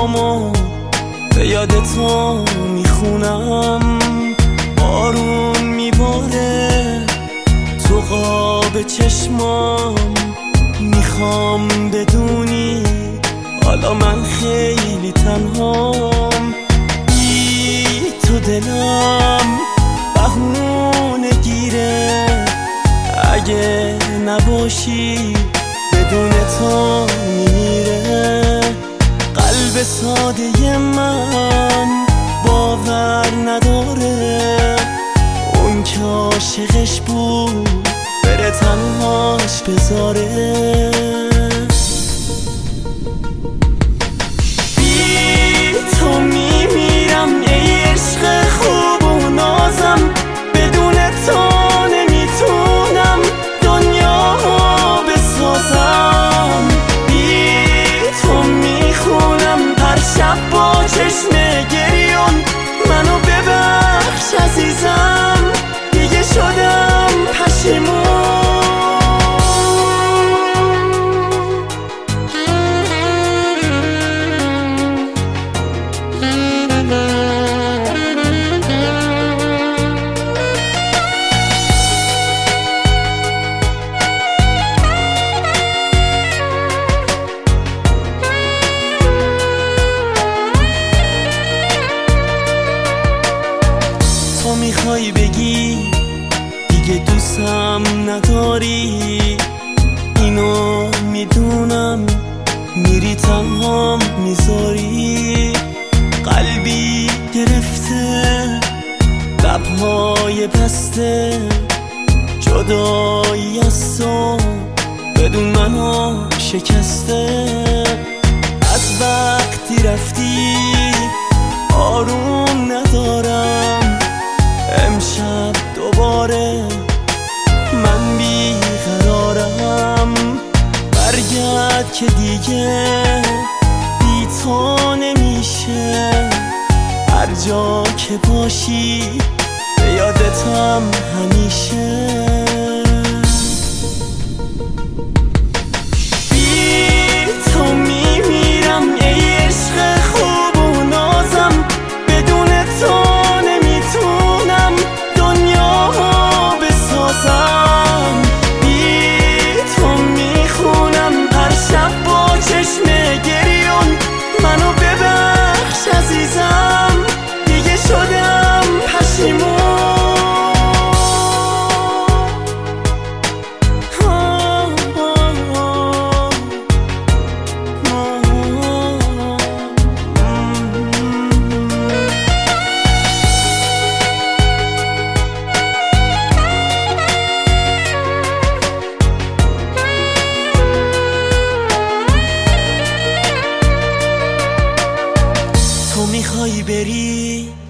شبامو به یاد تو میخونم. بارون میباره تو قاب چشمام، میخوام بدونی حالا من خیلی تنهام. بی تو دلم بهونه گیره، اگه نباشی بدون تو میمیره. قلب ساده من باور نداره، اون که عاشقش بود بره تنهاش بذاره. بی تو میمیرم ای عشق خوب و نازم، بدون تو نمیتونم دنیا بسازم. بی تو میخونم هر شب با چشم گریون، منو ببخش عزیزم دیگه شدم پشیمون. تو میخوای بگی دیگه دوستم نداری، اینو میدونم، میری تنهام میذاری. قلبی گرفته لبهای بسته، جدایی از تو بدون منو شکسته. از وقتی رفتی آروم ندارم، امشب دوباره من بیقرارم. برگرد که دیگه بی تو نمیشه، هر جا که باشی به یادتم همیشه. بی تو میمیرم ای عشق خوب و نازم، بدون تو نمیتونم دنیا بسازم. بی تو میخونم هر شب با چشم گریون، منو ببخش عزیزم دیگه شدم پشیمون. تو میخوای بری